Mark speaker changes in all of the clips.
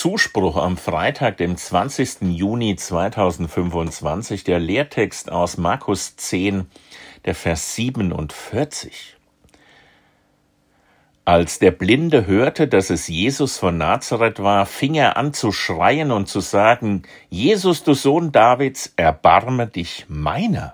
Speaker 1: Zuspruch am Freitag, dem 20. Juni 2025, der Lehrtext aus Markus 10, der Vers 47. Als der Blinde hörte, dass es Jesus von Nazareth war, fing er an zu schreien und zu sagen: Jesus, du Sohn Davids, erbarme dich meiner.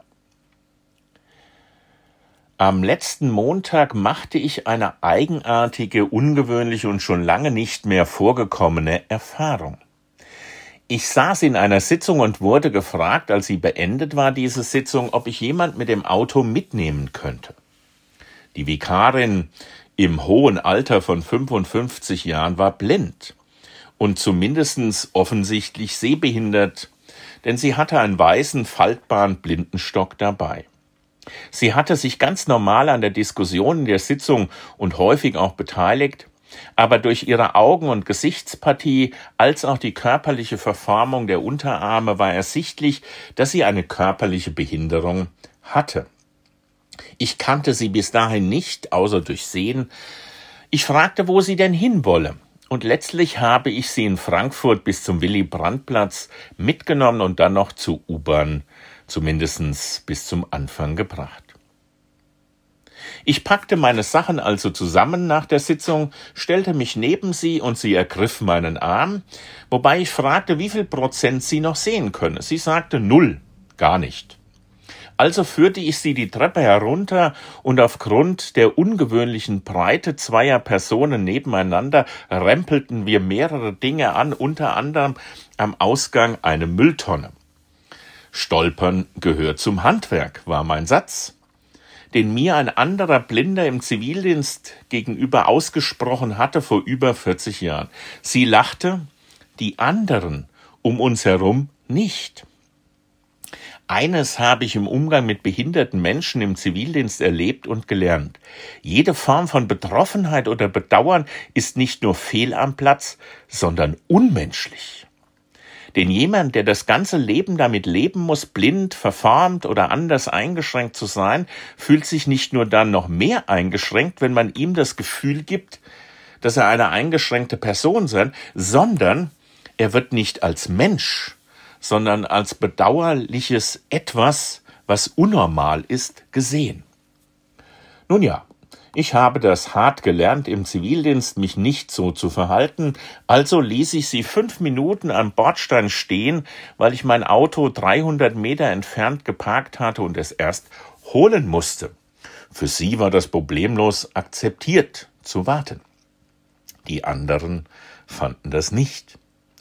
Speaker 1: Am letzten Montag machte ich eine eigenartige, ungewöhnliche und schon lange nicht mehr vorgekommene Erfahrung. Ich saß in einer Sitzung und wurde gefragt, als sie beendet war, diese Sitzung, ob ich jemand mit dem Auto mitnehmen könnte. Die Vikarin im hohen Alter von 55 Jahren war blind und zumindest offensichtlich sehbehindert, denn sie hatte einen weißen, faltbaren Blindenstock dabei. Sie hatte sich ganz normal an der Diskussion in der Sitzung und häufig auch beteiligt, aber durch ihre Augen- und Gesichtspartie als auch die körperliche Verformung der Unterarme war ersichtlich, dass sie eine körperliche Behinderung hatte. Ich kannte sie bis dahin nicht, außer durch Sehen. Ich fragte, wo sie denn hin wolle. Und letztlich habe ich sie in Frankfurt bis zum Willy-Brandt-Platz mitgenommen und dann noch zur U-Bahn, zumindest bis zum Anfang gebracht. Ich packte meine Sachen also zusammen nach der Sitzung, stellte mich neben sie und sie ergriff meinen Arm, wobei ich fragte, wie viel Prozent sie noch sehen könne. Sie sagte 0, gar nicht. Also führte ich sie die Treppe herunter und aufgrund der ungewöhnlichen Breite zweier Personen nebeneinander rempelten wir mehrere Dinge an, unter anderem am Ausgang eine Mülltonne. Stolpern gehört zum Handwerk, war mein Satz, den mir ein anderer Blinder im Zivildienst gegenüber ausgesprochen hatte vor über 40 Jahren. Sie lachte, die anderen um uns herum nicht. Eines habe ich im Umgang mit behinderten Menschen im Zivildienst erlebt und gelernt. Jede Form von Betroffenheit oder Bedauern ist nicht nur fehl am Platz, sondern unmenschlich. Denn jemand, der das ganze Leben damit leben muss, blind, verformt oder anders eingeschränkt zu sein, fühlt sich nicht nur dann noch mehr eingeschränkt, wenn man ihm das Gefühl gibt, dass er eine eingeschränkte Person sei, sondern er wird nicht als Mensch, sondern als bedauerliches Etwas, was unnormal ist, gesehen. Nun ja, ich habe das hart gelernt, im Zivildienst mich nicht so zu verhalten, also ließ ich sie 5 Minuten am Bordstein stehen, weil ich mein Auto 300 Meter entfernt geparkt hatte und es erst holen musste. Für sie war das problemlos akzeptiert, zu warten. Die anderen fanden das nicht.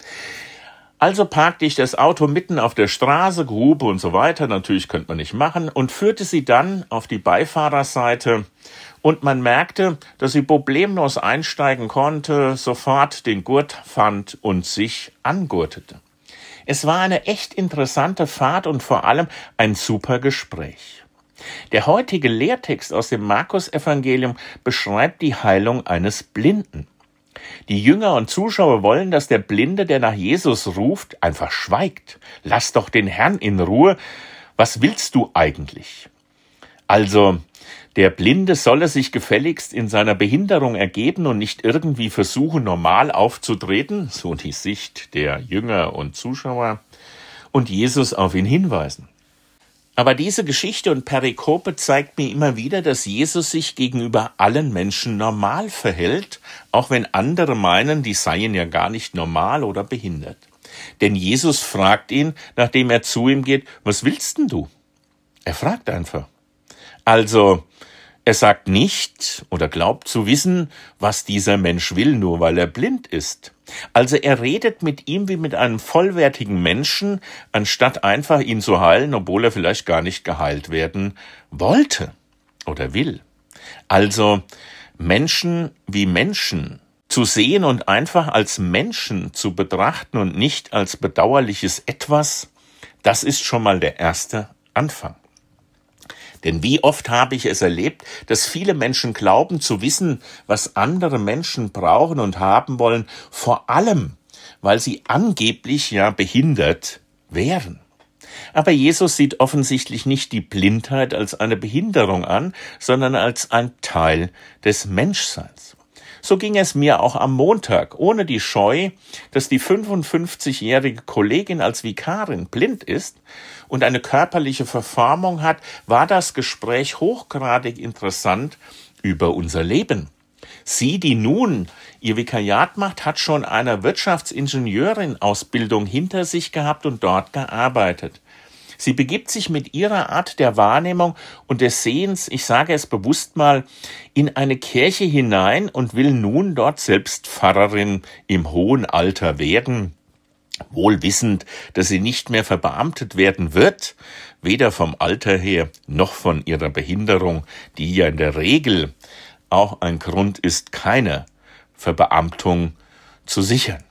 Speaker 1: Also parkte ich das Auto mitten auf der Straße, Grube und so weiter, natürlich könnte man nicht machen, und führte sie dann auf die Beifahrerseite und man merkte, dass sie problemlos einsteigen konnte, sofort den Gurt fand und sich angurtete. Es war eine echt interessante Fahrt und vor allem ein super Gespräch. Der heutige Lehrtext aus dem Markus-Evangelium beschreibt die Heilung eines Blinden. Die Jünger und Zuschauer wollen, dass der Blinde, der nach Jesus ruft, einfach schweigt. Lass doch den Herrn in Ruhe. Was willst du eigentlich? Also, der Blinde solle sich gefälligst in seiner Behinderung ergeben und nicht irgendwie versuchen, normal aufzutreten, so die Sicht der Jünger und Zuschauer, und Jesus auf ihn hinweisen. Aber diese Geschichte und Perikope zeigt mir immer wieder, dass Jesus sich gegenüber allen Menschen normal verhält, auch wenn andere meinen, die seien ja gar nicht normal oder behindert. Denn Jesus fragt ihn, nachdem er zu ihm geht, was willst denn du? Er fragt einfach. Also, er sagt nicht oder glaubt zu wissen, was dieser Mensch will, nur weil er blind ist. Also er redet mit ihm wie mit einem vollwertigen Menschen, anstatt einfach ihn zu heilen, obwohl er vielleicht gar nicht geheilt werden wollte oder will. Also Menschen wie Menschen zu sehen und einfach als Menschen zu betrachten und nicht als bedauerliches Etwas, das ist schon mal der erste Anfang. Denn wie oft habe ich es erlebt, dass viele Menschen glauben zu wissen, was andere Menschen brauchen und haben wollen, vor allem, weil sie angeblich ja behindert wären. Aber Jesus sieht offensichtlich nicht die Blindheit als eine Behinderung an, sondern als ein Teil des Menschseins. So ging es mir auch am Montag, ohne die Scheu, dass die 55-jährige Kollegin als Vikarin blind ist und eine körperliche Verformung hat, war das Gespräch hochgradig interessant über unser Leben. Sie, die nun ihr Vikariat macht, hat schon eine Wirtschaftsingenieurin-Ausbildung hinter sich gehabt und dort gearbeitet. Sie begibt sich mit ihrer Art der Wahrnehmung und des Sehens, ich sage es bewusst mal, in eine Kirche hinein und will nun dort selbst Pfarrerin im hohen Alter werden, wohl wissend, dass sie nicht mehr verbeamtet werden wird, weder vom Alter her noch von ihrer Behinderung, die ja in der Regel auch ein Grund ist, keine Verbeamtung zu sichern.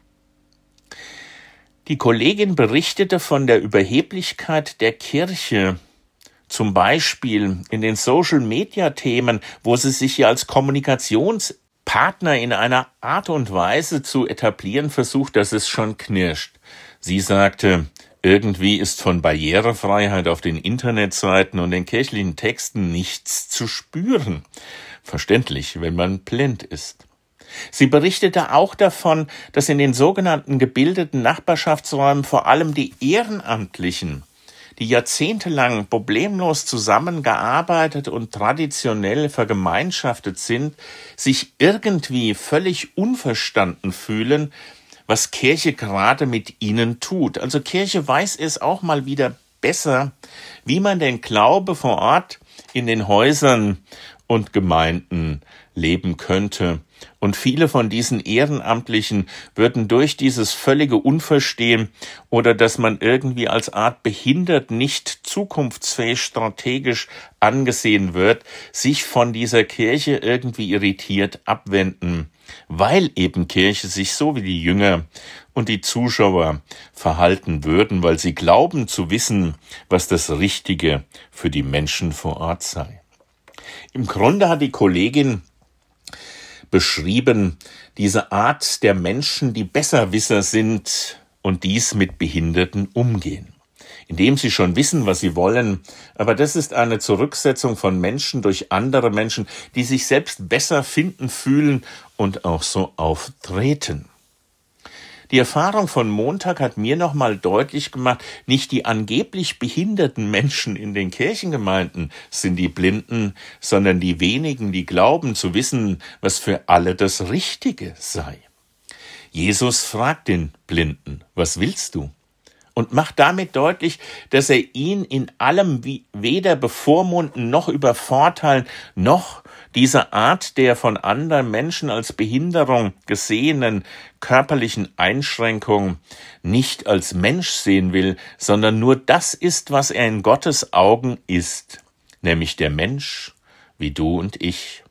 Speaker 1: Die Kollegin berichtete von der Überheblichkeit der Kirche, zum Beispiel in den Social-Media-Themen, wo sie sich ja als Kommunikationspartner in einer Art und Weise zu etablieren versucht, dass es schon knirscht. Sie sagte, irgendwie ist von Barrierefreiheit auf den Internetseiten und den kirchlichen Texten nichts zu spüren. Verständlich, wenn man blind ist. Sie berichtete auch davon, dass in den sogenannten gebildeten Nachbarschaftsräumen vor allem die Ehrenamtlichen, die jahrzehntelang problemlos zusammengearbeitet und traditionell vergemeinschaftet sind, sich irgendwie völlig unverstanden fühlen, was Kirche gerade mit ihnen tut. Also Kirche weiß es auch mal wieder besser, wie man den Glaube vor Ort in den Häusern und Gemeinden leben könnte. Und viele von diesen Ehrenamtlichen würden durch dieses völlige Unverstehen oder dass man irgendwie als Art behindert, nicht zukunftsfähig strategisch angesehen wird, sich von dieser Kirche irgendwie irritiert abwenden, weil eben Kirche sich so wie die Jünger und die Zuschauer verhalten würden, weil sie glauben zu wissen, was das Richtige für die Menschen vor Ort sei. Im Grunde hat die Kollegin beschrieben, diese Art der Menschen, die Besserwisser sind und dies mit Behinderten umgehen, indem sie schon wissen, was sie wollen, aber das ist eine Zurücksetzung von Menschen durch andere Menschen, die sich selbst besser finden, fühlen und auch so auftreten. Die Erfahrung von Montag hat mir nochmal deutlich gemacht, nicht die angeblich behinderten Menschen in den Kirchengemeinden sind die Blinden, sondern die wenigen, die glauben zu wissen, was für alle das Richtige sei. Jesus fragt den Blinden, was willst du? Und macht damit deutlich, dass er ihn in allem weder bevormunden noch übervorteilen, noch diese Art der von anderen Menschen als Behinderung gesehenen körperlichen Einschränkung nicht als Mensch sehen will, sondern nur das ist, was er in Gottes Augen ist, nämlich der Mensch wie du und ich.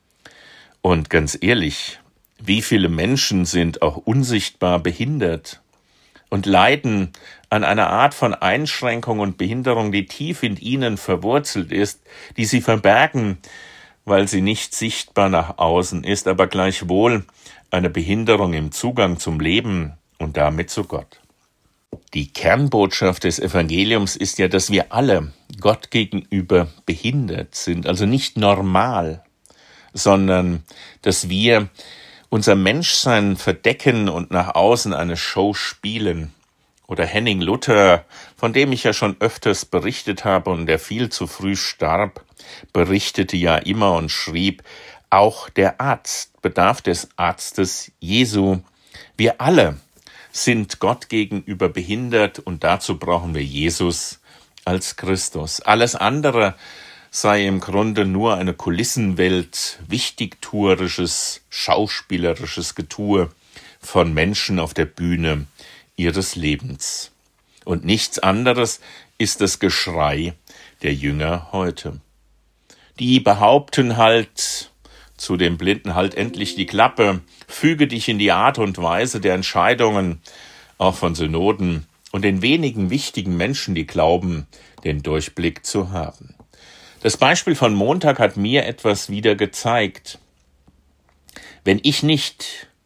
Speaker 1: Und ganz ehrlich, wie viele Menschen sind auch unsichtbar behindert und leiden an einer Art von Einschränkung und Behinderung, die tief in ihnen verwurzelt ist, die sie verbergen, weil sie nicht sichtbar nach außen ist, aber gleichwohl eine Behinderung im Zugang zum Leben und damit zu Gott. Die Kernbotschaft des Evangeliums ist ja, dass wir alle Gott gegenüber behindert sind, also nicht normal, sondern dass wir unser Menschsein verdecken und nach außen eine Show spielen. Oder Henning Luther, von dem ich ja schon öfters berichtet habe und der viel zu früh starb, berichtete ja immer und schrieb, auch der Arzt bedarf des Arztes Jesu. Wir alle sind Gott gegenüber behindert und dazu brauchen wir Jesus als Christus. Alles andere sei im Grunde nur eine Kulissenwelt, wichtigtuerisches, schauspielerisches Getue von Menschen auf der Bühne ihres Lebens. Und nichts anderes ist das Geschrei der Jünger heute. Die behaupten halt zu dem Blinden, halt endlich die Klappe, füge dich in die Art und Weise der Entscheidungen, auch von Synoden und den wenigen wichtigen Menschen, die glauben, den Durchblick zu haben. Das Beispiel von Montag hat mir etwas wieder gezeigt. Wenn ich nicht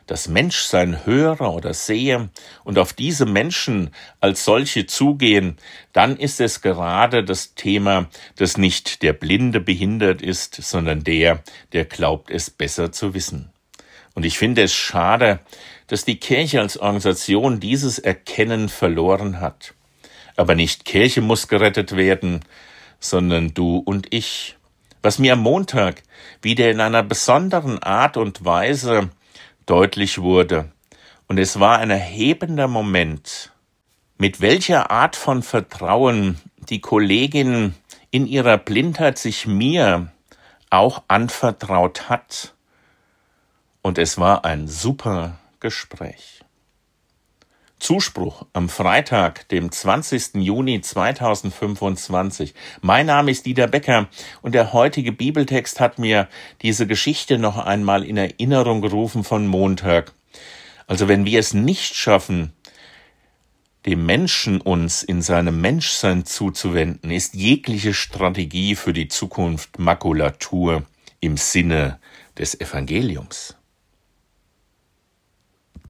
Speaker 1: das Menschsein höre oder sehe und auf diese Menschen als solche zugehen, dann ist es gerade das Thema, dass nicht der Blinde behindert ist, sondern der glaubt, es besser zu wissen. Und ich finde es schade, dass die Kirche als Organisation dieses Erkennen verloren hat. Aber nicht Kirche muss gerettet werden, sondern du und ich. Was mir am Montag wieder in einer besonderen Art und Weise deutlich wurde. Und es war ein erhebender Moment, mit welcher Art von Vertrauen die Kollegin in ihrer Blindheit sich mir auch anvertraut hat. Und es war ein super Gespräch. Zuspruch am Freitag, dem 20. Juni 2025. Mein Name ist Dieter Becker und der heutige Bibeltext hat mir diese Geschichte noch einmal in Erinnerung gerufen von Montag. Also wenn wir es nicht schaffen, dem Menschen uns in seinem Menschsein zuzuwenden, ist jegliche Strategie für die Zukunft Makulatur im Sinne des Evangeliums.